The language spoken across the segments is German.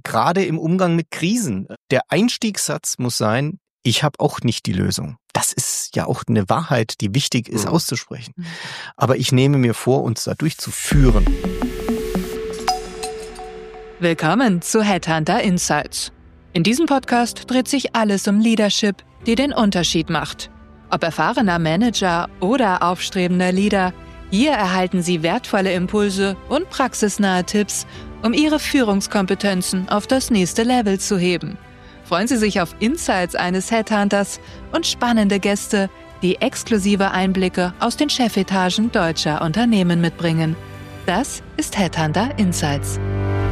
gerade im Umgang mit Krisen. Der Einstiegssatz muss sein, ich habe auch nicht die Lösung. Das ist ja auch eine Wahrheit, die wichtig ist auszusprechen. Aber ich nehme mir vor, uns dadurch zu führen. Willkommen zu Headhunter Insights. In diesem Podcast dreht sich alles um Leadership, die den Unterschied macht. Ob erfahrener Manager oder aufstrebender Leader, hier erhalten Sie wertvolle Impulse und praxisnahe Tipps, um Ihre Führungskompetenzen auf das nächste Level zu heben. Freuen Sie sich auf Insights eines Headhunters und spannende Gäste, die exklusive Einblicke aus den Chefetagen deutscher Unternehmen mitbringen. Das ist Headhunter Insights.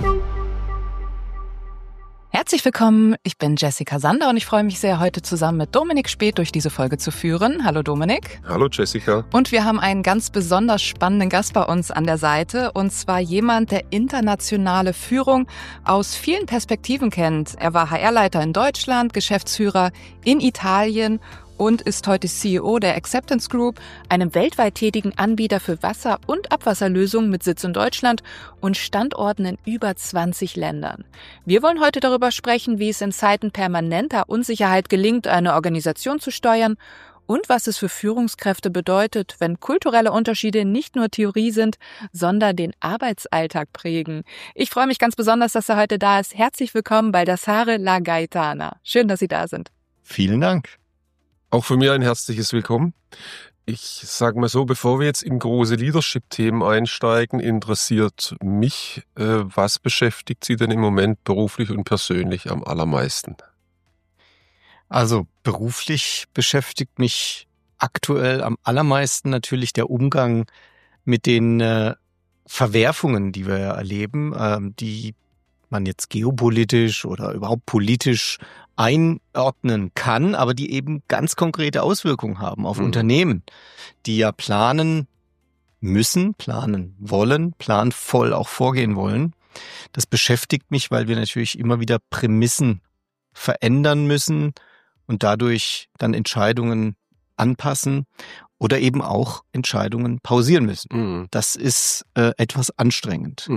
Herzlich willkommen, ich bin Jessica Sander und ich freue mich sehr, heute zusammen mit Dominik Speth durch diese Folge zu führen. Hallo Dominik. Hallo Jessica. Und wir haben einen ganz besonders spannenden Gast bei uns an der Seite, und zwar jemand, der internationale Führung aus vielen Perspektiven kennt. Er war HR-Leiter in Deutschland, Geschäftsführer in Italien und ist heute CEO der Acceptance Group, einem weltweit tätigen Anbieter für Wasser- und Abwasserlösungen mit Sitz in Deutschland und Standorten in über 20 Ländern. Wir wollen heute darüber sprechen, wie es in Zeiten permanenter Unsicherheit gelingt, eine Organisation zu steuern und was es für Führungskräfte bedeutet, wenn kulturelle Unterschiede nicht nur Theorie sind, sondern den Arbeitsalltag prägen. Ich freue mich ganz besonders, dass er heute da ist. Herzlich willkommen bei Baldassare La Gaetana. Schön, dass Sie da sind. Vielen Dank. Auch von mir ein herzliches Willkommen. Ich sage mal so, bevor wir jetzt in große Leadership-Themen einsteigen, interessiert mich, was beschäftigt Sie denn im Moment beruflich und persönlich am allermeisten? Also beruflich beschäftigt mich aktuell am allermeisten natürlich der Umgang mit den Verwerfungen, die wir erleben, die man jetzt geopolitisch oder überhaupt politisch einordnen kann, aber die eben ganz konkrete Auswirkungen haben auf Unternehmen, die ja planen müssen, planen wollen, planvoll auch vorgehen wollen. Das beschäftigt mich, weil wir natürlich immer wieder Prämissen verändern müssen und dadurch dann Entscheidungen anpassen oder eben auch Entscheidungen pausieren müssen. Das ist etwas anstrengend.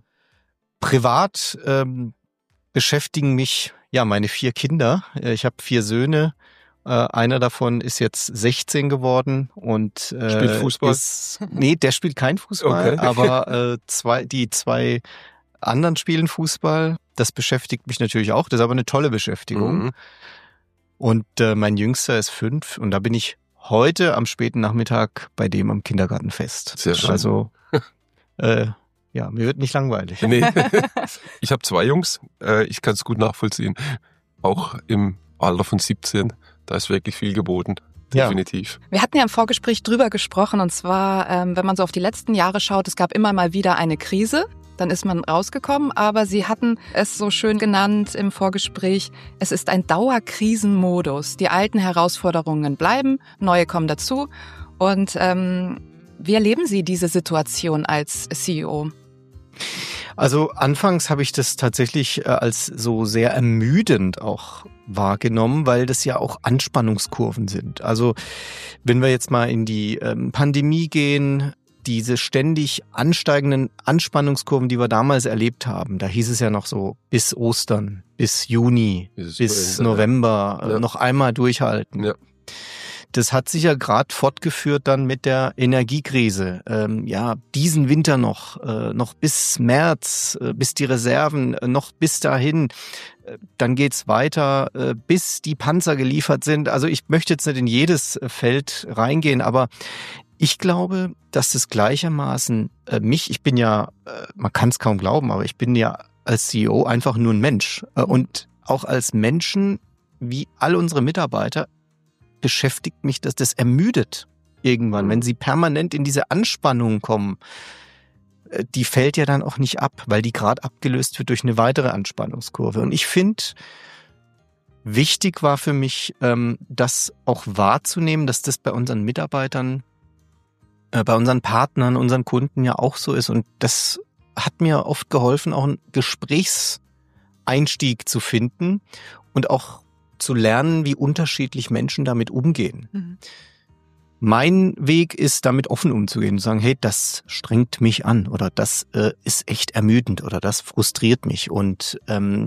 Privat beschäftigen mich ja meine 4 Kinder. Ich habe 4 Söhne. Einer davon ist jetzt 16 geworden und spielt Fußball? Nee, der spielt kein Fußball, okay. Aber die 2 anderen spielen Fußball. Das beschäftigt mich natürlich auch. Das ist aber eine tolle Beschäftigung. Und mein Jüngster ist 5 und da bin ich heute am späten Nachmittag bei dem am Kindergartenfest. Sehr schön. Also ja, mir wird nicht langweilig. Nee. Ich habe 2 Jungs, ich kann es gut nachvollziehen. Auch im Alter von 17, da ist wirklich viel geboten. Definitiv. Wir hatten ja im Vorgespräch drüber gesprochen, und zwar, wenn man so auf die letzten Jahre schaut, es gab immer mal wieder eine Krise, dann ist man rausgekommen, aber Sie hatten es so schön genannt im Vorgespräch, es ist ein Dauerkrisenmodus. Die alten Herausforderungen bleiben, neue kommen dazu. Und wie erleben Sie diese Situation als CEO? Also anfangs habe ich das tatsächlich als so sehr ermüdend auch wahrgenommen, weil das ja auch Anspannungskurven sind. Also wenn wir jetzt mal in die Pandemie gehen, diese ständig ansteigenden Anspannungskurven, die wir damals erlebt haben, da hieß es ja noch so bis Ostern, bis Juni, bis November noch einmal durchhalten. Ja. Das hat sich ja gerade fortgeführt dann mit der Energiekrise. Diesen Winter noch bis März, bis die Reserven, noch bis dahin. Dann geht's weiter, bis die Panzer geliefert sind. Also ich möchte jetzt nicht in jedes Feld reingehen, aber ich glaube, dass das gleichermaßen ich bin ja, man kann es kaum glauben, aber ich bin ja als CEO einfach nur ein Mensch. Und auch als Menschen, wie all unsere Mitarbeiter, beschäftigt mich, dass das ermüdet irgendwann, wenn sie permanent in diese Anspannung kommen. Die fällt ja dann auch nicht ab, weil die gerade abgelöst wird durch eine weitere Anspannungskurve. Und ich finde, wichtig war für mich, das auch wahrzunehmen, dass das bei unseren Mitarbeitern, bei unseren Partnern, unseren Kunden ja auch so ist. Und das hat mir oft geholfen, auch einen Gesprächseinstieg zu finden und auch zu lernen, wie unterschiedlich Menschen damit umgehen. Mein Weg ist, damit offen umzugehen und sagen, hey, das strengt mich an oder das ist echt ermüdend oder das frustriert mich. Und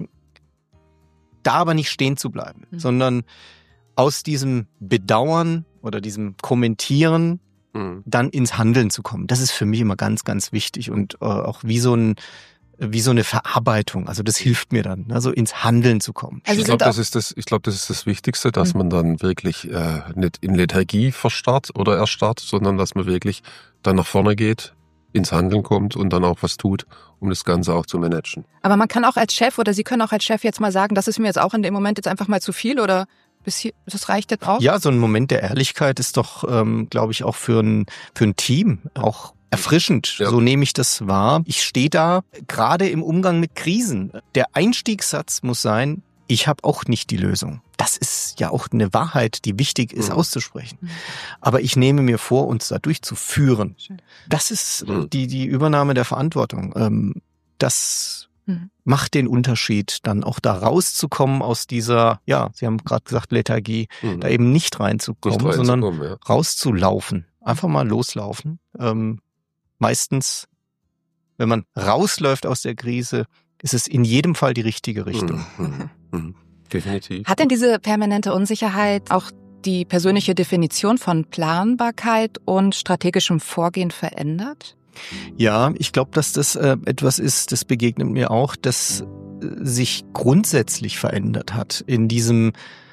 da aber nicht stehen zu bleiben, sondern aus diesem Bedauern oder diesem Kommentieren dann ins Handeln zu kommen. Das ist für mich immer ganz, ganz wichtig und auch wie so eine Verarbeitung. Also das hilft mir dann, also ins Handeln zu kommen. Also ich glaube, das ist das Wichtigste, dass man dann wirklich nicht in Lethargie erstarrt, sondern dass man wirklich dann nach vorne geht, ins Handeln kommt und dann auch was tut, um das Ganze auch zu managen. Aber man kann auch als Chef oder Sie können auch als Chef jetzt mal sagen, das ist mir jetzt auch in dem Moment jetzt einfach mal zu viel oder bis hier, das reicht jetzt auch? Ja, so ein Moment der Ehrlichkeit ist doch, glaube ich, auch für ein Team auch erfrischend. Ja. So nehme ich das wahr. Ich stehe da gerade im Umgang mit Krisen. Der Einstiegssatz muss sein, ich habe auch nicht die Lösung. Das ist ja auch eine Wahrheit, die wichtig ist auszusprechen. Aber ich nehme mir vor, uns da durchzuführen. Das ist die Übernahme der Verantwortung. Das macht den Unterschied, dann auch da rauszukommen aus dieser, ja, Sie haben gerade gesagt, Lethargie, da eben nicht reinzukommen, sondern rauszulaufen. Einfach mal loslaufen. Meistens, wenn man rausläuft aus der Krise, ist es in jedem Fall die richtige Richtung. Definitiv. Hat denn diese permanente Unsicherheit auch die persönliche Definition von Planbarkeit und strategischem Vorgehen verändert? Ja, ich glaube, dass das etwas ist, das begegnet mir auch, das sich grundsätzlich verändert hat. In diesem,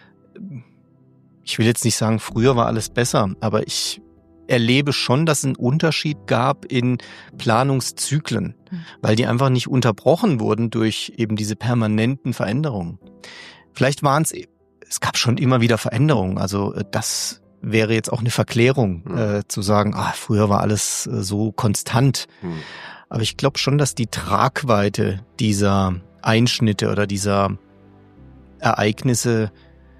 ich will jetzt nicht sagen, früher war alles besser, aber ich erlebe schon, dass es einen Unterschied gab in Planungszyklen, weil die einfach nicht unterbrochen wurden durch eben diese permanenten Veränderungen. Vielleicht es gab schon immer wieder Veränderungen, also das wäre jetzt auch eine Verklärung, zu sagen, früher war alles so konstant. Aber ich glaube schon, dass die Tragweite dieser Einschnitte oder dieser Ereignisse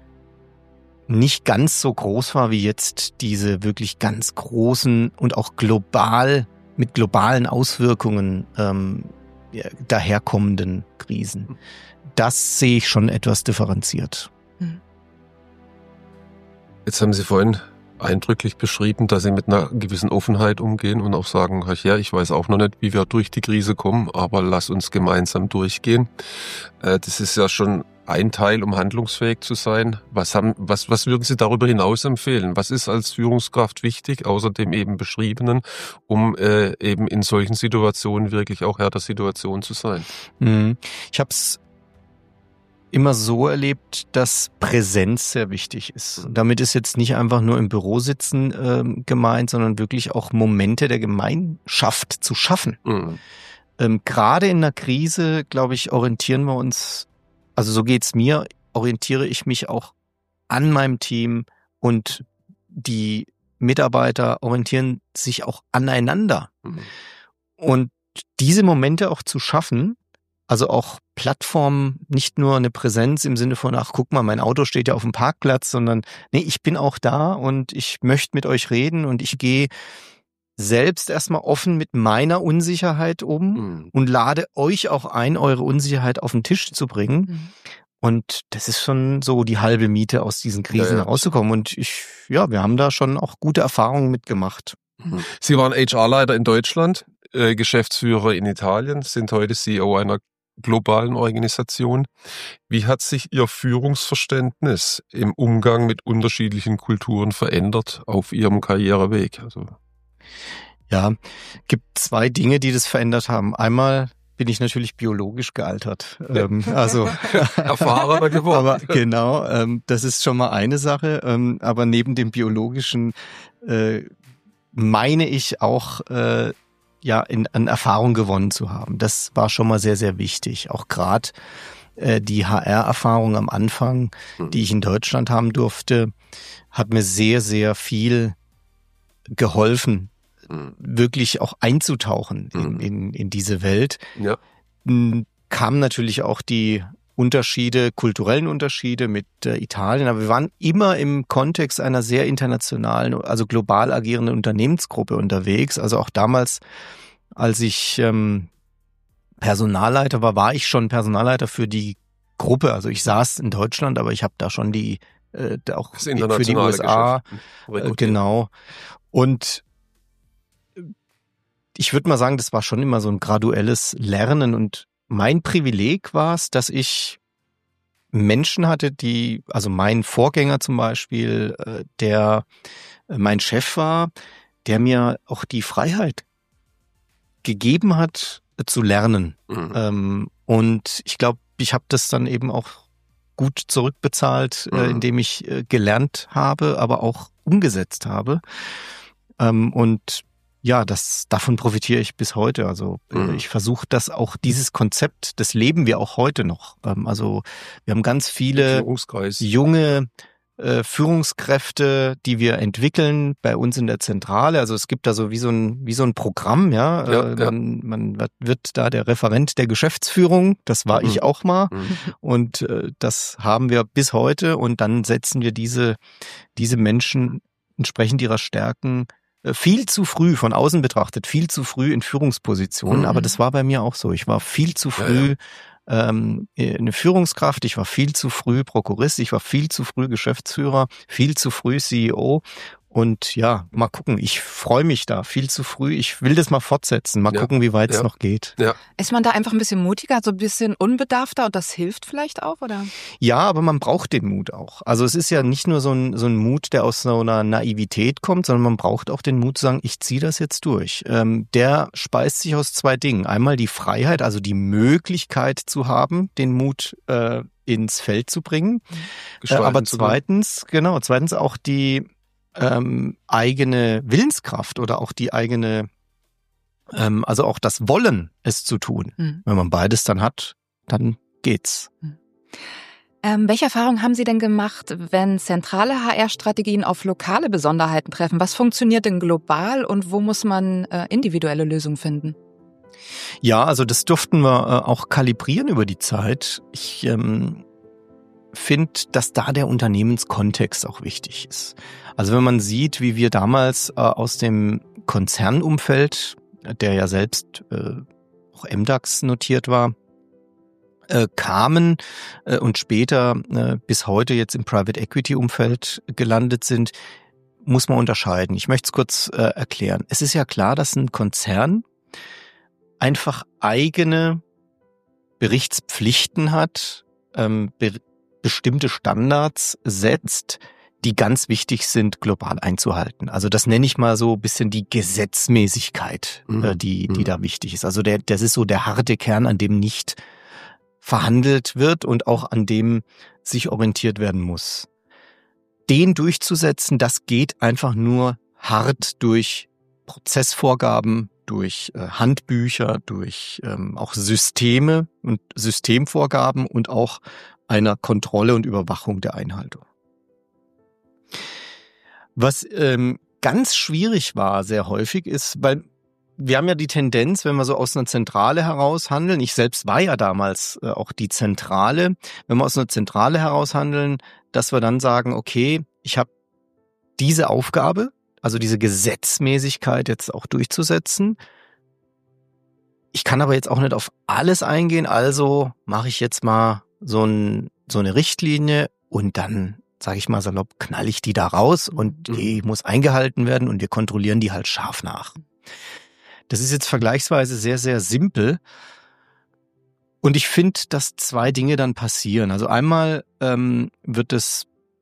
nicht ganz so groß war wie jetzt diese wirklich ganz großen und auch mit globalen Auswirkungen daherkommenden Krisen. Das sehe ich schon etwas differenziert. Jetzt haben Sie vorhin eindrücklich beschrieben, dass Sie mit einer gewissen Offenheit umgehen und auch sagen, ja, ich weiß auch noch nicht, wie wir durch die Krise kommen, aber lass uns gemeinsam durchgehen. Das ist ja schon ein Teil, um handlungsfähig zu sein. Was würden Sie darüber hinaus empfehlen? Was ist als Führungskraft wichtig, außer dem eben Beschriebenen, um eben in solchen Situationen wirklich auch Herr der Situation zu sein? Ich habe es immer so erlebt, dass Präsenz sehr wichtig ist. Damit ist jetzt nicht einfach nur im Büro sitzen gemeint, sondern wirklich auch Momente der Gemeinschaft zu schaffen. Gerade in einer Krise, glaube ich, orientieren wir uns, also so geht's mir, orientiere ich mich auch an meinem Team und die Mitarbeiter orientieren sich auch aneinander. Und diese Momente auch zu schaffen, also auch Plattformen, nicht nur eine Präsenz im Sinne von, ach guck mal, mein Auto steht ja auf dem Parkplatz, sondern nee, ich bin auch da und ich möchte mit euch reden und ich gehe selbst erstmal offen mit meiner Unsicherheit um und lade euch auch ein, eure Unsicherheit auf den Tisch zu bringen. Und das ist schon so die halbe Miete, aus diesen Krisen rauszukommen. Und wir haben da schon auch gute Erfahrungen mitgemacht. Sie waren HR-Leiter in Deutschland, Geschäftsführer in Italien, sind heute CEO einer globalen Organisation. Wie hat sich Ihr Führungsverständnis im Umgang mit unterschiedlichen Kulturen verändert auf Ihrem Karriereweg? Ja, gibt zwei Dinge, die das verändert haben. Einmal bin ich natürlich biologisch gealtert. Erfahrener geworden. Aber genau, das ist schon mal eine Sache. Aber neben dem biologischen meine ich auch an Erfahrung gewonnen zu haben. Das war schon mal sehr, sehr wichtig. Auch gerade die HR-Erfahrung am Anfang, die ich in Deutschland haben durfte, hat mir sehr, sehr viel geholfen, wirklich auch einzutauchen in diese Welt. Ja. Kamen natürlich auch die kulturellen Unterschiede mit Italien, aber wir waren immer im Kontext einer sehr internationalen, also global agierenden Unternehmensgruppe unterwegs. Also auch damals, als ich Personalleiter war ich schon Personalleiter für die Gruppe. Also ich saß in Deutschland, aber ich habe da schon die auch das für die internationale USA. Geschäft. Genau. Und ich würde mal sagen, das war schon immer so ein graduelles Lernen. Und mein Privileg war es, dass ich Menschen hatte, also mein Vorgänger zum Beispiel, der mein Chef war, der mir auch die Freiheit gegeben hat, zu lernen. Und ich glaube, ich habe das dann eben auch gut zurückbezahlt, indem ich gelernt habe, aber auch umgesetzt habe. Und ja, davon profitiere ich bis heute. Also ich versuche dieses Konzept, das leben wir auch heute noch. Also wir haben ganz viele junge Führungskräfte, die wir entwickeln bei uns in der Zentrale. Also es gibt da so wie so ein Programm, ja. Man wird da der Referent der Geschäftsführung. Das war ich auch mal. Und das haben wir bis heute. Und dann setzen wir diese Menschen entsprechend ihrer Stärken viel zu früh, von außen betrachtet, viel zu früh in Führungspositionen. Aber das war bei mir auch so. Ich war viel zu früh eine Führungskraft, ich war viel zu früh Prokurist, ich war viel zu früh Geschäftsführer, viel zu früh CEO. Und ja, mal gucken, ich freue mich da viel zu früh. Ich will das mal fortsetzen, mal gucken, wie weit es noch geht. Ja. Ist man da einfach ein bisschen mutiger, so ein bisschen unbedarfter und das hilft vielleicht auch, oder? Ja, aber man braucht den Mut auch. Also es ist ja nicht nur so ein Mut, der aus so einer Naivität kommt, sondern man braucht auch den Mut zu sagen, ich ziehe das jetzt durch. Der speist sich aus zwei Dingen. Einmal die Freiheit, also die Möglichkeit zu haben, den Mut ins Feld zu bringen. Aber zweitens auch die eigene Willenskraft oder auch die eigene, also auch das Wollen, es zu tun. Wenn man beides dann hat, dann geht's. Welche Erfahrungen haben Sie denn gemacht, wenn zentrale HR-Strategien auf lokale Besonderheiten treffen? Was funktioniert denn global und wo muss man individuelle Lösungen finden? Ja, also das durften wir auch kalibrieren über die Zeit. Ich finde, dass da der Unternehmenskontext auch wichtig ist. Also wenn man sieht, wie wir damals aus dem Konzernumfeld, der ja selbst auch MDAX notiert war, kamen und später bis heute jetzt im Private Equity Umfeld gelandet sind, muss man unterscheiden. Ich möchte es kurz erklären. Es ist ja klar, dass ein Konzern einfach eigene Berichtspflichten hat, bestimmte Standards setzt, die ganz wichtig sind, global einzuhalten. Also das nenne ich mal so ein bisschen die Gesetzmäßigkeit, die da wichtig ist. Also das ist so der harte Kern, an dem nicht verhandelt wird und auch an dem sich orientiert werden muss. Den durchzusetzen, das geht einfach nur hart durch Prozessvorgaben, durch Handbücher, durch auch Systeme und Systemvorgaben und auch einer Kontrolle und Überwachung der Einhaltung. Was ganz schwierig war, sehr häufig ist, weil wir haben ja die Tendenz, wenn wir so aus einer Zentrale heraus handeln, ich selbst war ja damals auch die Zentrale, wenn wir aus einer Zentrale heraus handeln, dass wir dann sagen, okay, ich habe diese Aufgabe, also diese Gesetzmäßigkeit jetzt auch durchzusetzen. Ich kann aber jetzt auch nicht auf alles eingehen, also mache ich jetzt mal so eine Richtlinie und dann, sage ich mal salopp, knall ich die da raus und die muss eingehalten werden und wir kontrollieren die halt scharf nach. Das ist jetzt vergleichsweise sehr, sehr simpel und ich finde, dass zwei Dinge dann passieren. Also einmal wird es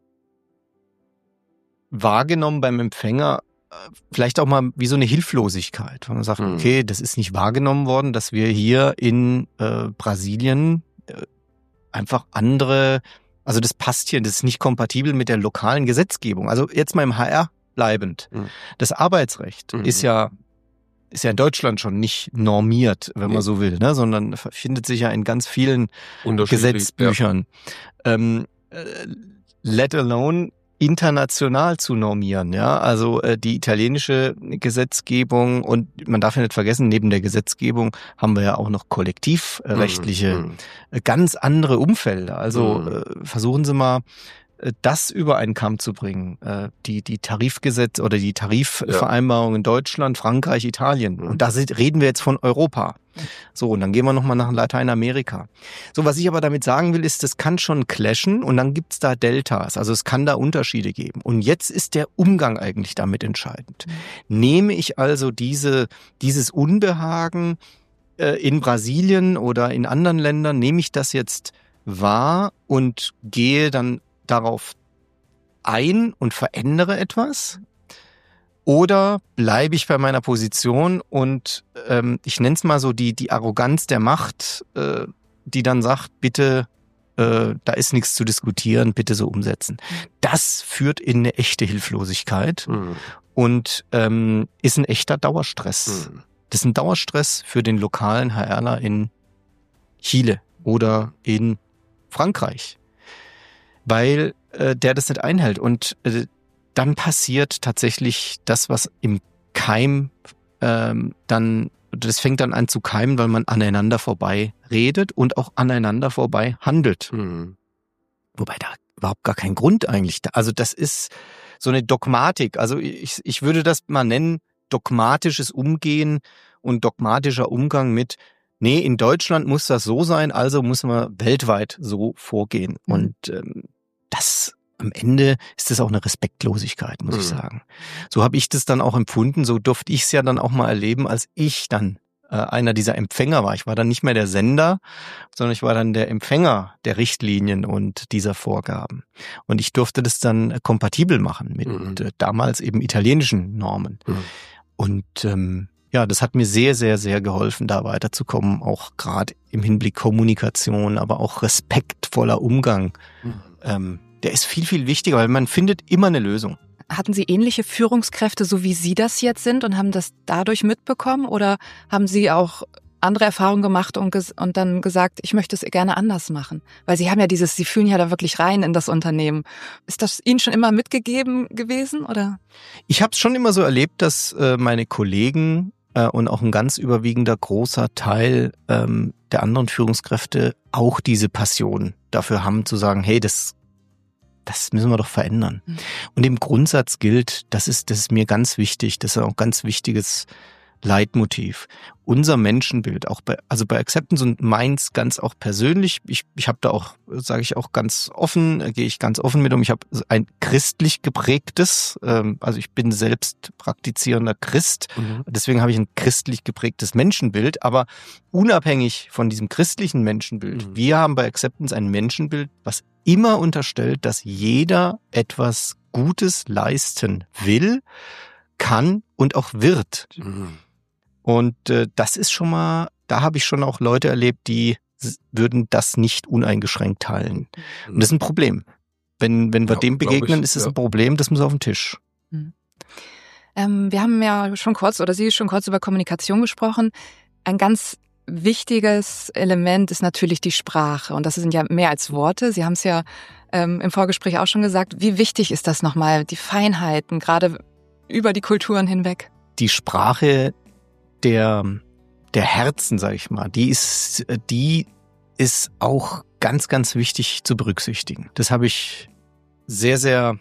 wahrgenommen beim Empfänger vielleicht auch mal wie so eine Hilflosigkeit, wenn man sagt, okay, das ist nicht wahrgenommen worden, dass wir hier in Brasilien einfach andere, also das passt hier, das ist nicht kompatibel mit der lokalen Gesetzgebung. Also jetzt mal im HR bleibend. Das Arbeitsrecht ist ja in Deutschland schon nicht normiert, wenn man so will, ne, sondern findet sich ja in ganz vielen Gesetzbüchern. Ja. Let alone international zu normieren, ja, also die italienische Gesetzgebung und man darf ja nicht vergessen, neben der Gesetzgebung haben wir ja auch noch kollektivrechtliche, ganz andere Umfelder. Also versuchen Sie mal das über einen Kamm zu bringen, die Tarifgesetze oder die Tarifvereinbarungen in Deutschland, Frankreich, Italien. Und da reden wir jetzt von Europa. So, und dann gehen wir nochmal nach Lateinamerika. So, was ich aber damit sagen will, ist, das kann schon clashen und dann gibt's da Deltas. Also es kann da Unterschiede geben. Und jetzt ist der Umgang eigentlich damit entscheidend. Nehme ich also dieses Unbehagen in Brasilien oder in anderen Ländern, nehme ich das jetzt wahr und gehe dann darauf ein und verändere etwas? Oder bleibe ich bei meiner Position und ich nenne es mal so die Arroganz der Macht, die dann sagt, bitte, da ist nichts zu diskutieren, bitte so umsetzen. Das führt in eine echte Hilflosigkeit und ist ein echter Dauerstress. Das ist ein Dauerstress für den lokalen HRler in Chile oder in Frankreich, weil der das nicht einhält. Und dann passiert tatsächlich das, was im Keim das fängt dann an zu keimen, weil man aneinander vorbei redet und auch aneinander vorbei handelt. Wobei da überhaupt gar kein Grund eigentlich da. Also das ist so eine Dogmatik. Also ich würde das mal nennen, dogmatisches Umgehen und dogmatischer Umgang mit, nee, in Deutschland muss das so sein, also muss man weltweit so vorgehen. Und das am Ende ist das auch eine Respektlosigkeit, muss ich sagen. So habe ich das dann auch empfunden, so durfte ich es ja dann auch mal erleben, als ich dann einer dieser Empfänger war. Ich war dann nicht mehr der Sender, sondern ich war dann der Empfänger der Richtlinien und dieser Vorgaben. Und ich durfte das dann kompatibel machen mit damals eben italienischen Normen. Und ja, das hat mir sehr, sehr, sehr geholfen, da weiterzukommen, auch gerade im Hinblick Kommunikation, aber auch respektvoller Umgang. Der ist viel, viel wichtiger, weil man findet immer eine Lösung. Hatten Sie ähnliche Führungskräfte, so wie Sie das jetzt sind und haben das dadurch mitbekommen? Oder haben Sie auch andere Erfahrungen gemacht und dann gesagt, ich möchte es gerne anders machen? Weil Sie haben ja Sie fühlen ja da wirklich rein in das Unternehmen. Ist das Ihnen schon immer mitgegeben gewesen, oder? Ich habe es schon immer so erlebt, dass meine Kollegen und auch ein ganz überwiegender großer Teil der anderen Führungskräfte auch diese Passion dafür haben, zu sagen, hey, das müssen wir doch verändern. Und im Grundsatz gilt, das ist mir ganz wichtig, das ist auch ein ganz wichtiges Leitmotiv. Unser Menschenbild, auch bei Acceptance und meins ganz auch persönlich, ich habe da auch, sage ich auch ganz offen, gehe ich ganz offen mit um, ich habe ein christlich geprägtes, also ich bin selbst praktizierender Christ, deswegen habe ich ein christlich geprägtes Menschenbild, aber unabhängig von diesem christlichen Menschenbild, wir haben bei Acceptance ein Menschenbild, was immer unterstellt, dass jeder etwas Gutes leisten will, kann und auch wird. Und das ist schon mal, da habe ich schon auch Leute erlebt, die würden das nicht uneingeschränkt teilen. Und das ist ein Problem. Wenn wir dem begegnen, ist es ein Problem, das muss auf den Tisch. Wir haben ja schon kurz, oder Sie schon kurz über Kommunikation gesprochen. Ein ganz wichtiges Element ist natürlich die Sprache. Und das sind ja mehr als Worte. Sie haben es ja im Vorgespräch auch schon gesagt. Wie wichtig ist das nochmal, die Feinheiten, gerade über die Kulturen hinweg? Die Sprache der Herzen, sag ich mal, die ist auch ganz, ganz wichtig zu berücksichtigen. Das habe ich sehr, sehr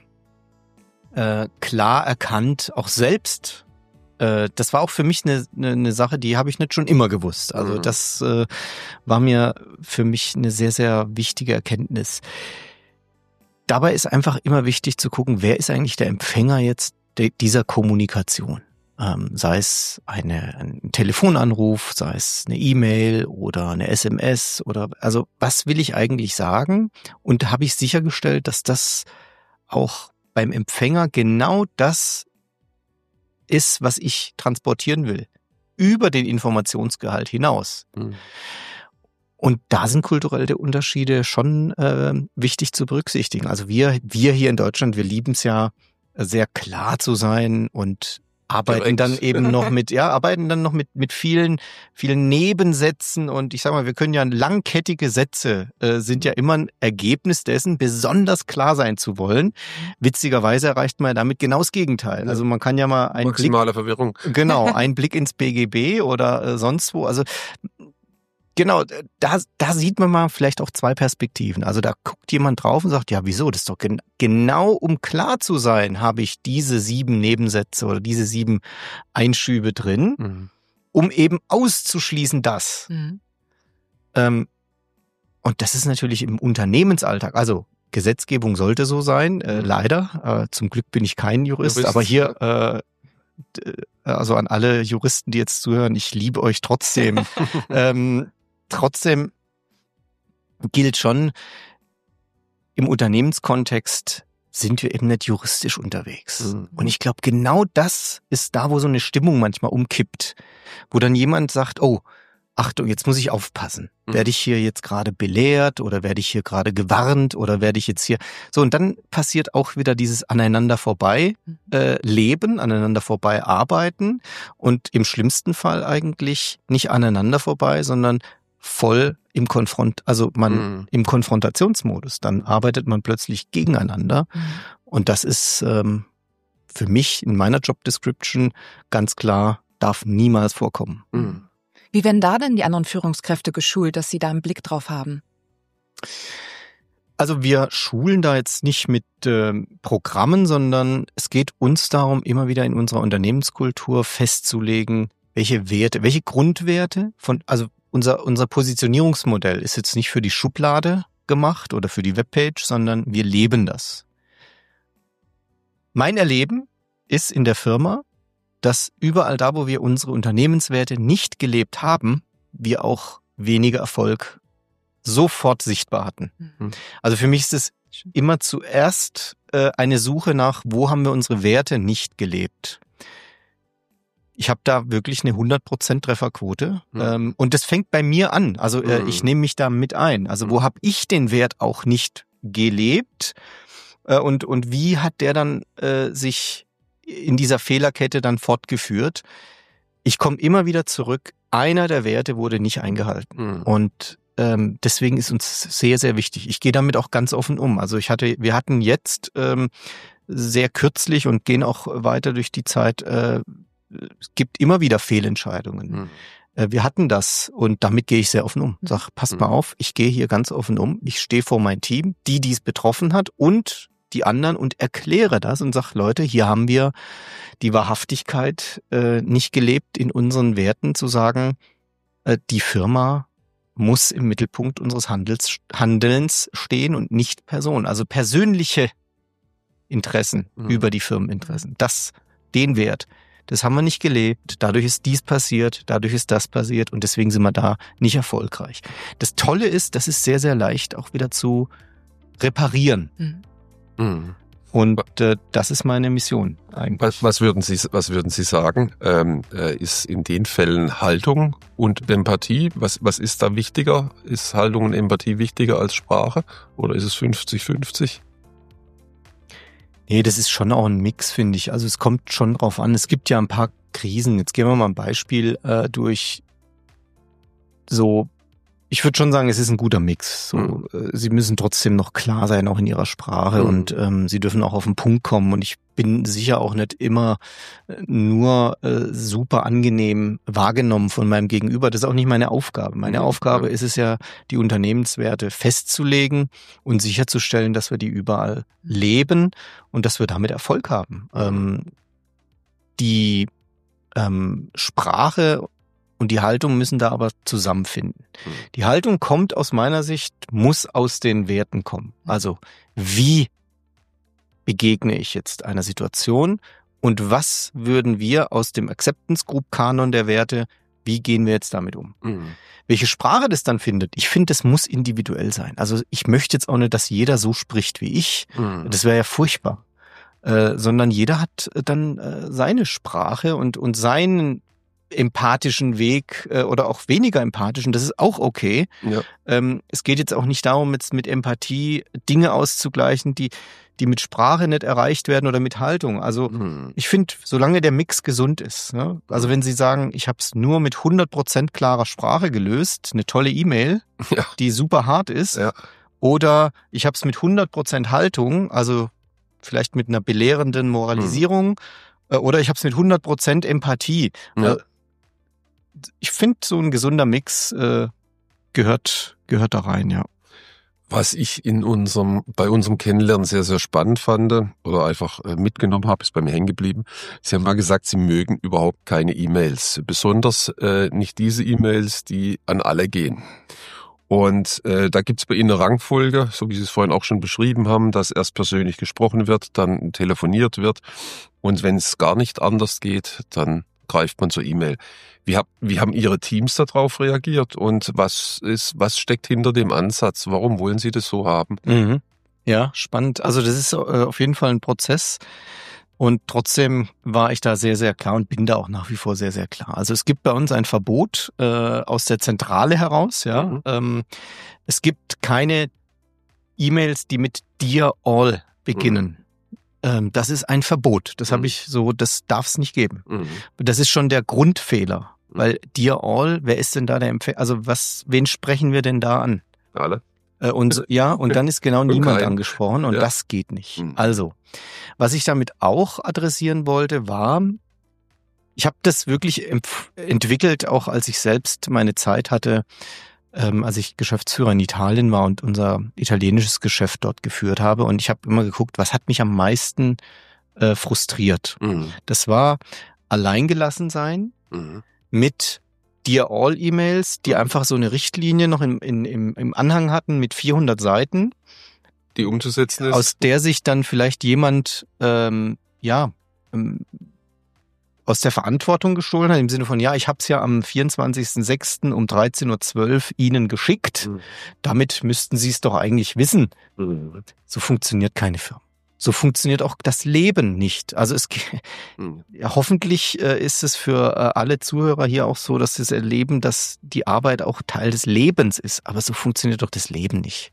klar erkannt, auch selbst. Das war auch für mich eine Sache, die habe ich nicht schon immer gewusst. Also das war mir für mich eine sehr, sehr wichtige Erkenntnis. Dabei ist einfach immer wichtig zu gucken, wer ist eigentlich der Empfänger jetzt dieser Kommunikation. Sei es ein Telefonanruf, sei es eine E-Mail oder eine SMS oder also was will ich eigentlich sagen? Und habe ich sichergestellt, dass das auch beim Empfänger genau das ist, was ich transportieren will, über den Informationsgehalt hinaus. Und da sind kulturelle Unterschiede schon wichtig zu berücksichtigen. Also wir hier in Deutschland, wir lieben es ja, sehr klar zu sein und arbeiten dann eben noch mit vielen Nebensätzen und ich sag mal, wir können ja langkettige Sätze sind ja immer ein Ergebnis dessen, besonders klar sein zu wollen. Witzigerweise erreicht man ja damit genau das Gegenteil. Also man kann ja mal maximale Verwirrung. Genau, ein Blick ins BGB oder sonst wo. Also Genau, da sieht man mal vielleicht auch zwei Perspektiven. Also da guckt jemand drauf und sagt, ja, wieso? Das ist doch genau, um klar zu sein, habe ich diese 7 Nebensätze oder diese 7 Einschübe drin, um eben auszuschließen das. Und das ist natürlich im Unternehmensalltag, also Gesetzgebung sollte so sein, leider. Zum Glück bin ich kein Jurist, aber hier, also an alle Juristen, die jetzt zuhören, ich liebe euch trotzdem. Trotzdem gilt schon, im Unternehmenskontext sind wir eben nicht juristisch unterwegs. Und ich glaube, genau das ist da, wo so eine Stimmung manchmal umkippt, wo dann jemand sagt, oh, Achtung, jetzt muss ich aufpassen. Werde ich hier jetzt gerade belehrt oder werde ich hier gerade gewarnt oder werde ich jetzt hier... So, und dann passiert auch wieder dieses aneinander vorbei leben, aneinander vorbei arbeiten und im schlimmsten Fall eigentlich nicht aneinander vorbei, sondern voll im im Konfrontationsmodus. Dann arbeitet man plötzlich gegeneinander und das ist für mich in meiner Job Description ganz klar, darf niemals vorkommen. Wie werden da denn die anderen Führungskräfte geschult, dass sie da einen Blick drauf haben? Also wir schulen da jetzt nicht mit Programmen, sondern es geht uns darum, immer wieder in unserer Unternehmenskultur festzulegen, welche Werte, welche Grundwerte also unser Positionierungsmodell ist jetzt nicht für die Schublade gemacht oder für die Webpage, sondern wir leben das. Mein Erleben ist in der Firma, dass überall da, wo wir unsere Unternehmenswerte nicht gelebt haben, wir auch weniger Erfolg sofort sichtbar hatten. Also für mich ist es immer zuerst eine Suche nach, wo haben wir unsere Werte nicht gelebt. Ich habe da wirklich eine 100% Trefferquote und das fängt bei mir an. Also ich nehme mich da mit ein. Also wo habe ich den Wert auch nicht gelebt und wie hat der dann sich in dieser Fehlerkette dann fortgeführt? Ich komme immer wieder zurück, einer der Werte wurde nicht eingehalten und deswegen ist uns sehr, sehr wichtig. Ich gehe damit auch ganz offen um. Also wir hatten jetzt sehr kürzlich und gehen auch weiter durch die Zeit, es gibt immer wieder Fehlentscheidungen. Wir hatten das und damit gehe ich sehr offen um. Sag, passt mal auf, ich gehe hier ganz offen um. Ich stehe vor mein Team, die es betroffen hat und die anderen und erkläre das und sag, Leute, hier haben wir die Wahrhaftigkeit nicht gelebt in unseren Werten, zu sagen, die Firma muss im Mittelpunkt unseres Handelns stehen und nicht Person. Also persönliche Interessen über die Firmeninteressen. Den Wert, das haben wir nicht gelebt. Dadurch ist dies passiert, dadurch ist das passiert und deswegen sind wir da nicht erfolgreich. Das Tolle ist, das ist sehr, sehr leicht auch wieder zu reparieren. Und das ist meine Mission eigentlich. Was würden Sie sagen, ist in den Fällen Haltung und Empathie? Was ist da wichtiger? Ist Haltung und Empathie wichtiger als Sprache oder ist es 50-50? Nee, das ist schon auch ein Mix, finde ich. Also es kommt schon drauf an. Es gibt ja ein paar Krisen. Jetzt gehen wir mal ein Beispiel durch. So, ich würde schon sagen, es ist ein guter Mix. So, Sie müssen trotzdem noch klar sein, auch in Ihrer Sprache und Sie dürfen auch auf den Punkt kommen. Und ich bin sicher auch nicht immer nur super angenehm wahrgenommen von meinem Gegenüber. Das ist auch nicht meine Aufgabe. Meine Aufgabe ist es ja, die Unternehmenswerte festzulegen und sicherzustellen, dass wir die überall leben und dass wir damit Erfolg haben. Die Sprache und die Haltung müssen da aber zusammenfinden. Die Haltung kommt aus meiner Sicht, muss aus den Werten kommen. Also wie begegne ich jetzt einer Situation und was würden wir aus dem Acceptance Group Kanon der Werte, wie gehen wir jetzt damit um? Welche Sprache das dann findet, ich finde, das muss individuell sein. Also ich möchte jetzt auch nicht, dass jeder so spricht wie ich. Das wäre ja furchtbar. Sondern jeder hat dann seine Sprache und seinen empathischen Weg oder auch weniger empathischen, das ist auch okay. Ja. Es geht jetzt auch nicht darum, jetzt mit Empathie Dinge auszugleichen, die mit Sprache nicht erreicht werden oder mit Haltung. Also ich finde, solange der Mix gesund ist, ne? Also wenn Sie sagen, ich habe es nur mit 100% klarer Sprache gelöst, eine tolle E-Mail, die super hart ist, oder ich habe es mit 100% Haltung, also vielleicht mit einer belehrenden Moralisierung, oder ich habe es mit 100% Empathie. Ich finde, so ein gesunder Mix gehört da rein, ja. Was ich bei unserem Kennenlernen sehr, sehr spannend fand oder einfach mitgenommen habe, ist bei mir hängen geblieben. Sie haben mal gesagt, Sie mögen überhaupt keine E-Mails. Besonders nicht diese E-Mails, die an alle gehen. Und da gibt's bei Ihnen eine Rangfolge, so wie Sie es vorhin auch schon beschrieben haben, dass erst persönlich gesprochen wird, dann telefoniert wird. Und wenn es gar nicht anders geht, dann greift man zur E-Mail. Wie haben Ihre Teams darauf reagiert und was steckt hinter dem Ansatz? Warum wollen Sie das so haben? Mhm. Ja, spannend. Also das ist auf jeden Fall ein Prozess und trotzdem war ich da sehr, sehr klar und bin da auch nach wie vor sehr, sehr klar. Also es gibt bei uns ein Verbot aus der Zentrale heraus. Ja, es gibt keine E-Mails, die mit Dear All beginnen. Das ist ein Verbot. Das habe ich so, das darf es nicht geben. Das ist schon der Grundfehler. Weil Dear All, wer ist denn da der Empfänger? Also wen sprechen wir denn da an? Alle. Und dann ist genau niemand angesprochen und das geht nicht. Also, was ich damit auch adressieren wollte, war, ich habe das wirklich entwickelt, auch als ich selbst meine Zeit hatte, als ich Geschäftsführer in Italien war und unser italienisches Geschäft dort geführt habe. Und ich habe immer geguckt, was hat mich am meisten frustriert. Das war alleingelassen sein mit Dear All E-Mails, die einfach so eine Richtlinie noch im Anhang hatten mit 400 Seiten. Die umzusetzen ist. Aus der sich dann vielleicht jemand aus der Verantwortung gestohlen hat, im Sinne von, ja, ich habe es ja am 24.06. um 13.12 Uhr Ihnen geschickt. Damit müssten Sie es doch eigentlich wissen. So funktioniert keine Firma. So funktioniert auch das Leben nicht. Also hoffentlich ist es für alle Zuhörer hier auch so, dass sie es erleben, dass die Arbeit auch Teil des Lebens ist. Aber so funktioniert doch das Leben nicht.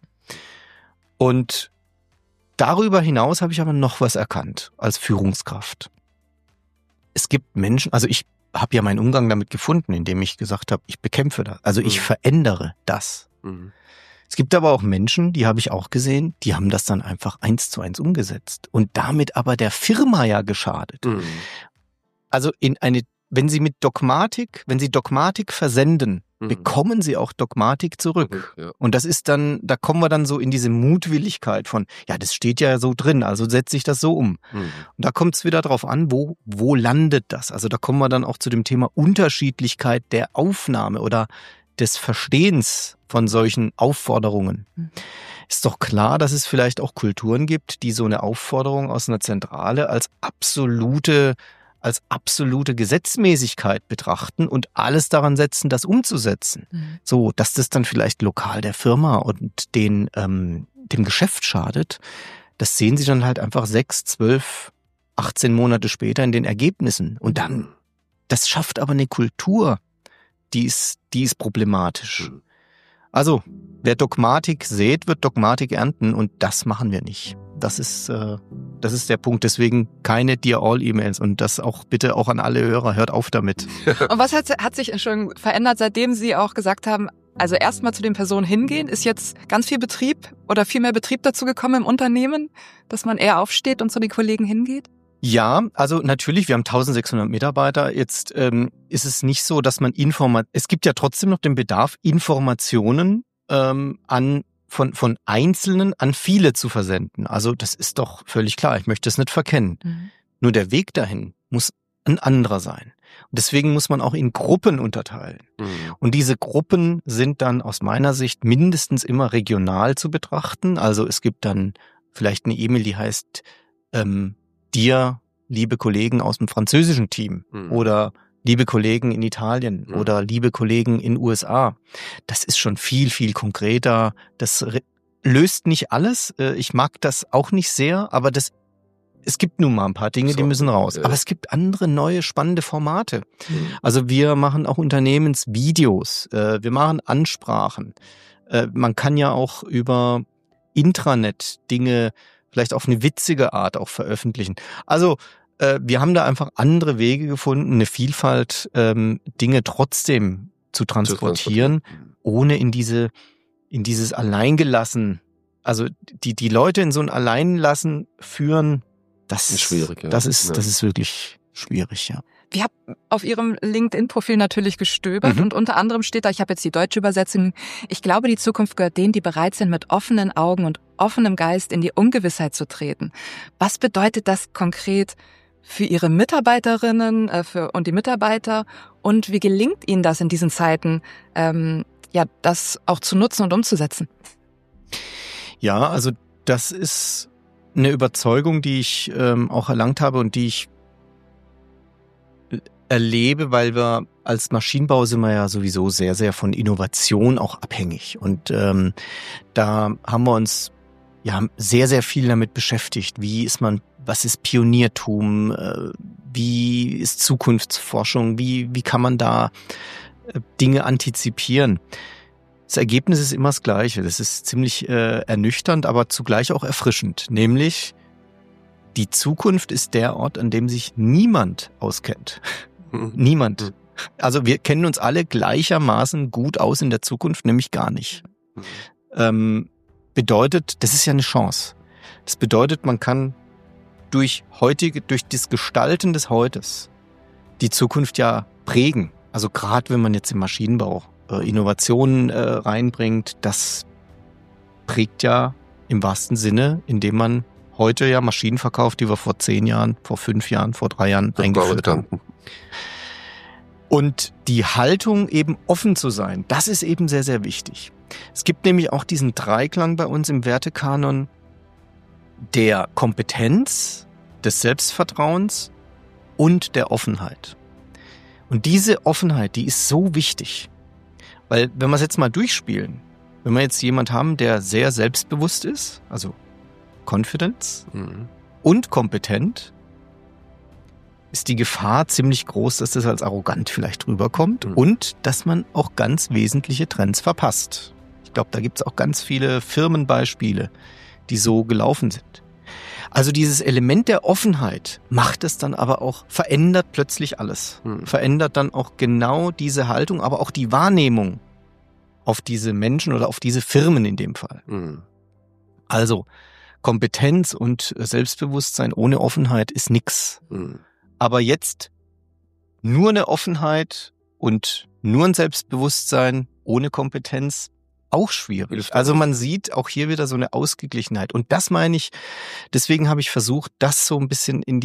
Und darüber hinaus habe ich aber noch was erkannt als Führungskraft. Es gibt Menschen, also ich habe ja meinen Umgang damit gefunden, indem ich gesagt habe, ich bekämpfe das. Also ich verändere das. Es gibt aber auch Menschen, die habe ich auch gesehen, die haben das dann einfach 1:1 umgesetzt und damit aber der Firma ja geschadet. Also wenn Sie Dogmatik versenden, bekommen Sie auch Dogmatik zurück. Und das ist dann, da kommen wir dann so in diese Mutwilligkeit von, ja, das steht ja so drin, also setze ich das so um. Und da kommt es wieder drauf an, wo landet das? Also da kommen wir dann auch zu dem Thema Unterschiedlichkeit der Aufnahme oder des Verstehens von solchen Aufforderungen. Ist doch klar, dass es vielleicht auch Kulturen gibt, die so eine Aufforderung aus einer Zentrale als absolute Gesetzmäßigkeit betrachten und alles daran setzen, das umzusetzen. So, dass das dann vielleicht lokal der Firma und dem Geschäft schadet, das sehen Sie dann halt einfach 6, 12, 18 Monate später in den Ergebnissen. Und dann, das schafft aber eine Kultur, die ist problematisch. Also, wer Dogmatik sät, wird Dogmatik ernten und das machen wir nicht. Das ist der Punkt. Deswegen keine Dear All E-Mails und das auch bitte auch an alle Hörer. Hört auf damit. Und was hat sich schon verändert, seitdem Sie auch gesagt haben, also erstmal zu den Personen hingehen? Ist jetzt ganz viel Betrieb oder viel mehr Betrieb dazu gekommen im Unternehmen, dass man eher aufsteht und zu den Kollegen hingeht? Ja, also natürlich, wir haben 1600 Mitarbeiter. Jetzt ist es nicht so, dass man es gibt ja trotzdem noch den Bedarf, Informationen von Einzelnen an viele zu versenden. Also das ist doch völlig klar. Ich möchte es nicht verkennen. Nur der Weg dahin muss ein anderer sein. Und deswegen muss man auch in Gruppen unterteilen. Und diese Gruppen sind dann aus meiner Sicht mindestens immer regional zu betrachten. Also es gibt dann vielleicht eine E-Mail, die heißt dir, liebe Kollegen aus dem französischen Team oder liebe Kollegen in Italien oder liebe Kollegen in USA. Das ist schon viel, viel konkreter. Das löst nicht alles. Ich mag das auch nicht sehr, aber es gibt nun mal ein paar Dinge, die müssen raus. Aber es gibt andere, neue, spannende Formate. Also wir machen auch Unternehmensvideos. Wir machen Ansprachen. Man kann ja auch über Intranet Dinge vielleicht auf eine witzige Art auch veröffentlichen. Also wir haben da einfach andere Wege gefunden, eine Vielfalt Dinge trotzdem zu transportieren, ohne in dieses Alleingelassen, also die Leute in so ein Alleinlassen führen, das ist schwierig. Das ist wirklich schwierig, ja. Ich habe auf Ihrem LinkedIn-Profil natürlich gestöbert und unter anderem steht da, ich habe jetzt die deutsche Übersetzung, ich glaube, die Zukunft gehört denen, die bereit sind, mit offenen Augen und offenem Geist in die Ungewissheit zu treten. Was bedeutet das konkret für Ihre Mitarbeiterinnen und die Mitarbeiter und wie gelingt Ihnen das in diesen Zeiten, das auch zu nutzen und umzusetzen? Ja, also das ist eine Überzeugung, die ich auch erlangt habe und die ich erlebe, weil wir als Maschinenbau sind wir ja sowieso sehr, sehr von Innovation auch abhängig. Und da haben wir uns sehr, sehr viel damit beschäftigt. Was ist Pioniertum? Wie ist Zukunftsforschung? Wie kann man da Dinge antizipieren? Das Ergebnis ist immer das Gleiche. Das ist ziemlich ernüchternd, aber zugleich auch erfrischend. Nämlich, die Zukunft ist der Ort, an dem sich niemand auskennt. Niemand. Also wir kennen uns alle gleichermaßen gut aus in der Zukunft, nämlich gar nicht. Bedeutet, das ist ja eine Chance. Das bedeutet, man kann durch das Gestalten des Heutes die Zukunft ja prägen. Also gerade wenn man jetzt im Maschinenbau Innovationen reinbringt, das prägt ja im wahrsten Sinne, indem man heute ja Maschinen verkauft, die wir vor 10 Jahren, vor 5 Jahren, vor 3 Jahren eingeführt haben. Und die Haltung, eben offen zu sein, das ist eben sehr, sehr wichtig. Es gibt nämlich auch diesen Dreiklang bei uns im Wertekanon der Kompetenz, des Selbstvertrauens und der Offenheit. Und diese Offenheit, die ist so wichtig. Weil wenn wir es jetzt mal durchspielen, wenn wir jetzt jemand haben, der sehr selbstbewusst ist, also Confidence und kompetent, ist die Gefahr ziemlich groß, dass das als arrogant vielleicht rüberkommt und dass man auch ganz wesentliche Trends verpasst. Ich glaube, da gibt es auch ganz viele Firmenbeispiele, die so gelaufen sind. Also dieses Element der Offenheit macht es dann aber auch, verändert plötzlich alles. Verändert dann auch genau diese Haltung, aber auch die Wahrnehmung auf diese Menschen oder auf diese Firmen in dem Fall. Also Kompetenz und Selbstbewusstsein ohne Offenheit ist nix. Aber jetzt nur eine Offenheit und nur ein Selbstbewusstsein ohne Kompetenz, auch schwierig. Also man sieht auch hier wieder so eine Ausgeglichenheit. Und das meine ich, deswegen habe ich versucht, das so ein bisschen in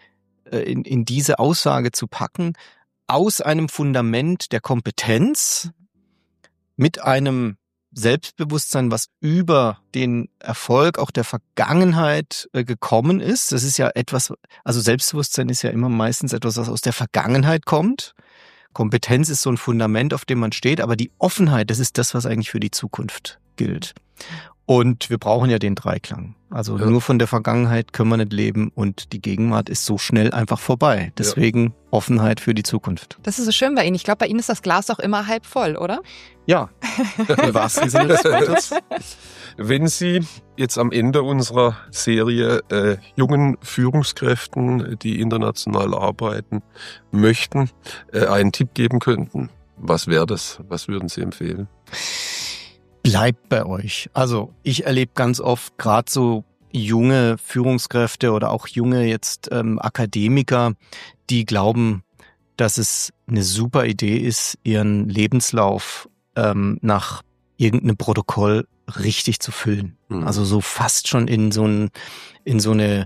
diese Aussage zu packen, aus einem Fundament der Kompetenz mit einem Selbstbewusstsein, was über den Erfolg auch der Vergangenheit gekommen ist. Das ist ja etwas, also Selbstbewusstsein ist ja immer meistens etwas, was aus der Vergangenheit kommt. Kompetenz ist so ein Fundament, auf dem man steht, aber die Offenheit, das ist das, was eigentlich für die Zukunft gilt. Und wir brauchen ja den Dreiklang. Also nur von der Vergangenheit können wir nicht leben und die Gegenwart ist so schnell einfach vorbei. Deswegen Offenheit für die Zukunft. Das ist so schön bei Ihnen. Ich glaube, bei Ihnen ist das Glas doch immer halb voll, oder? Ja, im wahrsten Sinne des Wortes. Wenn Sie jetzt am Ende unserer Serie jungen Führungskräften, die international arbeiten möchten, einen Tipp geben könnten, was wäre das? Was würden Sie empfehlen? Bleibt bei euch. Also ich erlebe ganz oft gerade so junge Führungskräfte oder auch junge jetzt Akademiker, die glauben, dass es eine super Idee ist, ihren Lebenslauf nach irgendeinem Protokoll richtig zu füllen. Also so fast schon in so eine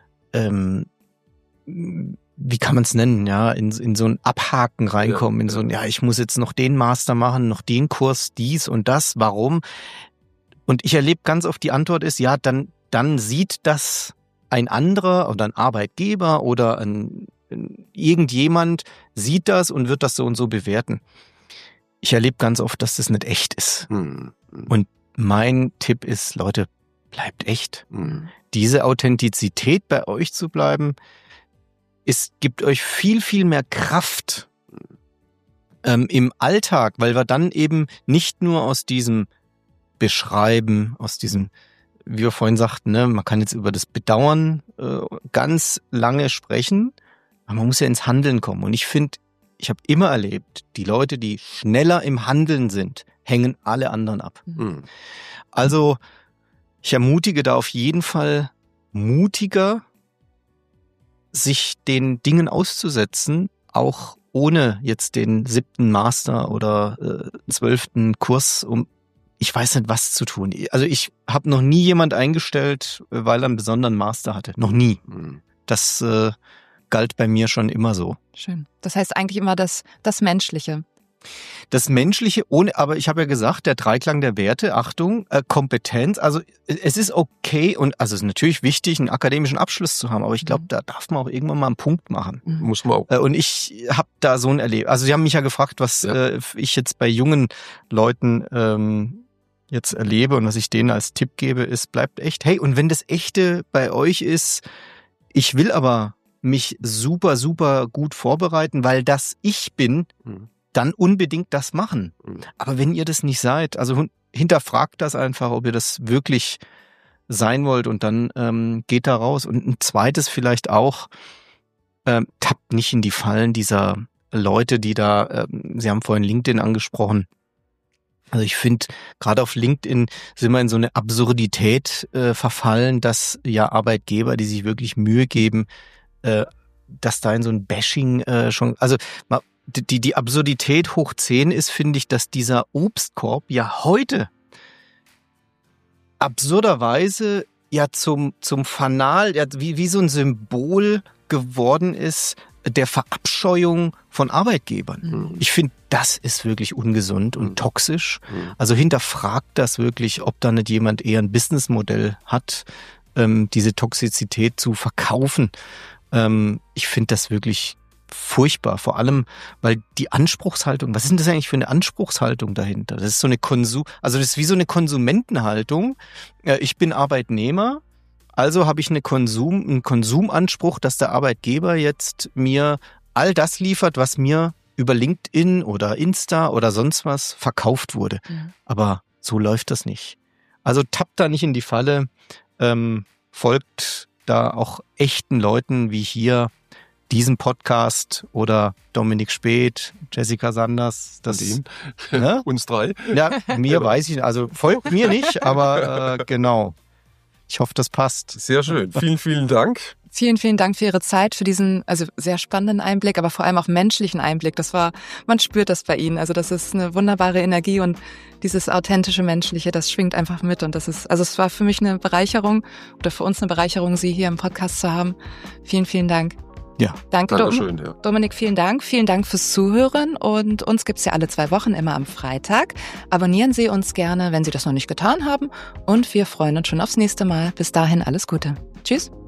wie kann man es nennen, ja, in so ein Abhaken reinkommen, in so ein, ich muss jetzt noch den Master machen, noch den Kurs, dies und das, warum? Und ich erlebe ganz oft, die Antwort ist, dann sieht das ein anderer oder ein Arbeitgeber oder irgendjemand sieht das und wird das so und so bewerten. Ich erlebe ganz oft, dass das nicht echt ist. Und mein Tipp ist, Leute, bleibt echt. Diese Authentizität bei euch zu bleiben, es gibt euch viel, viel mehr Kraft im Alltag, weil wir dann eben nicht nur aus diesem Beschreiben, aus diesem, wie wir vorhin sagten, ne, man kann jetzt über das Bedauern ganz lange sprechen, aber man muss ja ins Handeln kommen. Und ich finde, ich habe immer erlebt, die Leute, die schneller im Handeln sind, hängen alle anderen ab. Also ich ermutige da auf jeden Fall mutiger, sich den Dingen auszusetzen, auch ohne jetzt den 7. Master oder 12. Kurs, um ich weiß nicht, was zu tun. Also ich habe noch nie jemand eingestellt, weil er einen besonderen Master hatte. Noch nie. Das galt bei mir schon immer so. Schön. Das heißt eigentlich immer das Menschliche. Das Menschliche, aber ich habe ja gesagt, der Dreiklang der Werte, Achtung, Kompetenz, also es ist okay und also es ist natürlich wichtig, einen akademischen Abschluss zu haben, aber ich glaube, da darf man auch irgendwann mal einen Punkt machen. Muss man auch. Und ich habe da so ein Erlebnis, also Sie haben mich ja gefragt, was ich jetzt bei jungen Leuten jetzt erlebe und was ich denen als Tipp gebe, ist, bleibt echt. Hey, und wenn das Echte bei euch ist, ich will aber mich super, super gut vorbereiten, weil das ich bin, dann unbedingt das machen. Aber wenn ihr das nicht seid, also hinterfragt das einfach, ob ihr das wirklich sein wollt und dann geht da raus. Und ein zweites vielleicht auch, tappt nicht in die Fallen dieser Leute, die da, Sie haben vorhin LinkedIn angesprochen. Also ich finde, gerade auf LinkedIn sind wir in so eine Absurdität verfallen, dass ja Arbeitgeber, die sich wirklich Mühe geben, dass da in so ein Bashing schon, also die Absurdität hoch 10 ist, finde ich, dass dieser Obstkorb ja heute absurderweise ja zum Fanal, ja, wie so ein Symbol geworden ist der Verabscheuung von Arbeitgebern. Ich finde, das ist wirklich ungesund und toxisch. Also hinterfragt das wirklich, ob da nicht jemand eher ein Businessmodell hat, diese Toxizität zu verkaufen. Ich finde das wirklich furchtbar, vor allem, weil die Anspruchshaltung, was ist denn das eigentlich für eine Anspruchshaltung dahinter? Das ist so eine das ist wie so eine Konsumentenhaltung. Ich bin Arbeitnehmer, also habe ich einen Konsumanspruch, dass der Arbeitgeber jetzt mir all das liefert, was mir über LinkedIn oder Insta oder sonst was verkauft wurde. Aber so läuft das nicht. Also tappt da nicht in die Falle, folgt da auch echten Leuten wie hier diesen Podcast oder Dominik Späth, Jessica Sanders, ne? Uns drei. Ja, mir weiß ich, also folgt mir nicht, aber genau. Ich hoffe, das passt. Sehr schön. Vielen, vielen Dank. Vielen, vielen Dank für Ihre Zeit, für diesen sehr spannenden Einblick, aber vor allem auch menschlichen Einblick. Man spürt das bei Ihnen. Also das ist eine wunderbare Energie und dieses authentische Menschliche, das schwingt einfach mit. Und es war für mich eine Bereicherung oder für uns eine Bereicherung, Sie hier im Podcast zu haben. Vielen, vielen Dank. Ja, danke Dominik, vielen Dank. Vielen Dank fürs Zuhören und uns gibt's ja alle 2 Wochen immer am Freitag. Abonnieren Sie uns gerne, wenn Sie das noch nicht getan haben und wir freuen uns schon aufs nächste Mal. Bis dahin alles Gute. Tschüss.